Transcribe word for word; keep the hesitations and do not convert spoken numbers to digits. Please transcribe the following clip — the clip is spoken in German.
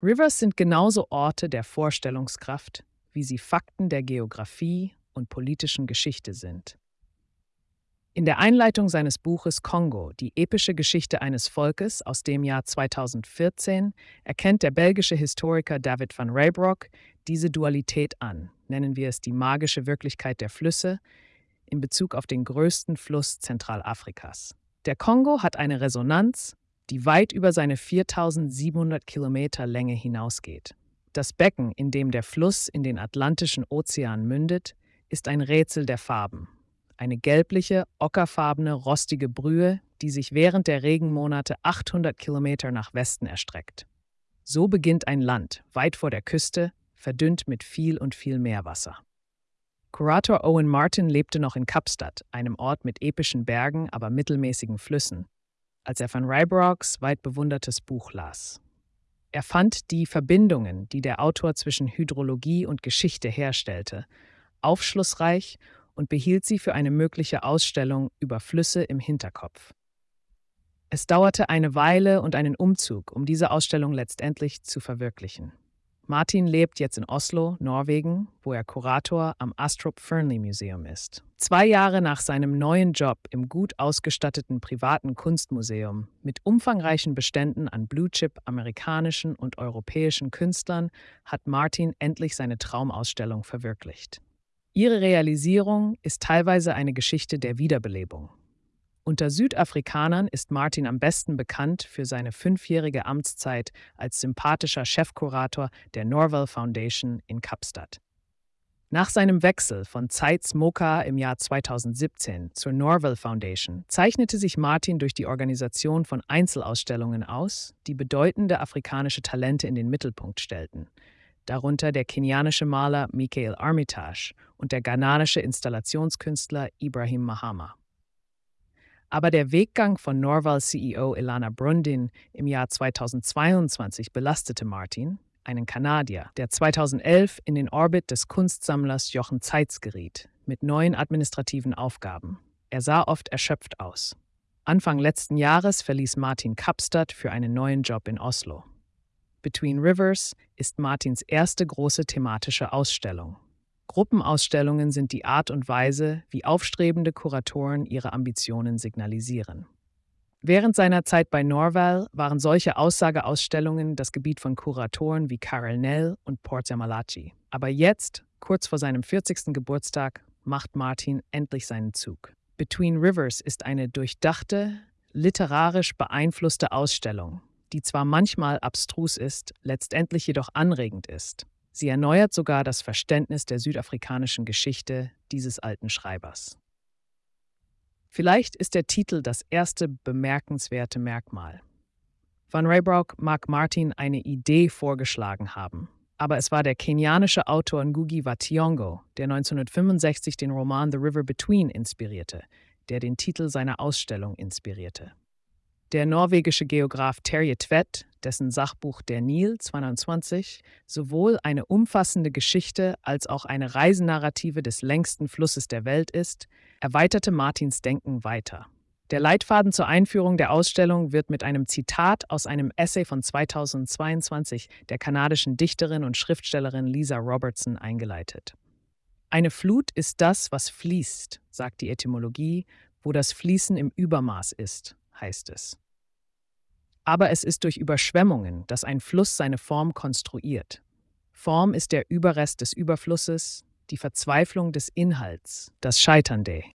Rivers sind genauso Orte der Vorstellungskraft, wie sie Fakten der Geographie und politischen Geschichte sind. In der Einleitung seines Buches Kongo, die epische Geschichte eines Volkes aus dem Jahr zweitausendvierzehn, erkennt der belgische Historiker David van Reybrouck diese Dualität an, nennen wir es die magische Wirklichkeit der Flüsse, in Bezug auf den größten Fluss Zentralafrikas. Der Kongo hat eine Resonanz, die weit über seine viertausendsiebenhundert Kilometer Länge hinausgeht. Das Becken, in dem der Fluss in den Atlantischen Ozean mündet, ist ein Rätsel der Farben. Eine gelbliche, ockerfarbene, rostige Brühe, die sich während der Regenmonate achthundert Kilometer nach Westen erstreckt. So beginnt ein Land, weit vor der Küste, verdünnt mit viel und viel Meerwasser. Kurator Owen Martin lebte noch in Kapstadt, einem Ort mit epischen Bergen, aber mittelmäßigen Flüssen, als er van Reybroucks weit bewundertes Buch las. Er fand die Verbindungen, die der Autor zwischen Hydrologie und Geschichte herstellte, aufschlussreich und behielt sie für eine mögliche Ausstellung über Flüsse im Hinterkopf. Es dauerte eine Weile und einen Umzug, um diese Ausstellung letztendlich zu verwirklichen. Martin lebt jetzt in Oslo, Norwegen, wo er Kurator am Astrup Fearnley Museum ist. Zwei Jahre nach seinem neuen Job im gut ausgestatteten privaten Kunstmuseum mit umfangreichen Beständen an Blue-Chip amerikanischen und europäischen Künstlern hat Martin endlich seine Traumausstellung verwirklicht. Ihre Realisierung ist teilweise eine Geschichte der Wiederbelebung. Unter Südafrikanern ist Martin am besten bekannt für seine fünfjährige Amtszeit als sympathischer Chefkurator der Norval Foundation in Kapstadt. Nach seinem Wechsel von Zeitz Moka im Jahr zweitausendsiebzehn zur Norval Foundation zeichnete sich Martin durch die Organisation von Einzelausstellungen aus, die bedeutende afrikanische Talente in den Mittelpunkt stellten, darunter der kenianische Maler Michael Armitage und der ghanaische Installationskünstler Ibrahim Mahama. Aber der Weggang von Norval-C E O Elana Brundin im Jahr zweitausendzweiundzwanzig belastete Martin, einen Kanadier, der zweitausendelf in den Orbit des Kunstsammlers Jochen Zeitz geriet, mit neuen administrativen Aufgaben. Er sah oft erschöpft aus. Anfang letzten Jahres verließ Martin Kapstadt für einen neuen Job in Oslo. Between Rivers ist Martins erste große thematische Ausstellung. Gruppenausstellungen sind die Art und Weise, wie aufstrebende Kuratoren ihre Ambitionen signalisieren. Während seiner Zeit bei Norval waren solche Aussageausstellungen das Gebiet von Kuratoren wie Karel Nel und Portia Malachi. Aber jetzt, kurz vor seinem vierzigsten Geburtstag, macht Martin endlich seinen Zug. Between Rivers ist eine durchdachte, literarisch beeinflusste Ausstellung, die zwar manchmal abstrus ist, letztendlich jedoch anregend ist. Sie erneuert sogar das Verständnis der südafrikanischen Geschichte dieses alten Schreibers. Vielleicht ist der Titel das erste bemerkenswerte Merkmal. Van Reybrouck mag Martin eine Idee vorgeschlagen haben, aber es war der kenianische Autor Ngugi wa Thiong'o, der neunzehnhundertfünfundsechzig den Roman The River Between inspirierte, der den Titel seiner Ausstellung inspirierte. Der norwegische Geograf Terje Tvedt, dessen Sachbuch Der Nil zweihundertneunundzwanzig sowohl eine umfassende Geschichte als auch eine Reisenarrative des längsten Flusses der Welt ist, erweiterte Martins Denken weiter. Der Leitfaden zur Einführung der Ausstellung wird mit einem Zitat aus einem Essay von zweitausendzweiundzwanzig der kanadischen Dichterin und Schriftstellerin Lisa Robertson eingeleitet. Eine Flut ist das, was fließt, sagt die Etymologie, wo das Fließen im Übermaß ist, heißt es. Aber es ist durch Überschwemmungen, dass ein Fluss seine Form konstruiert. Form ist der Überrest des Überflusses, die Verzweiflung des Inhalts, das Scheiternde.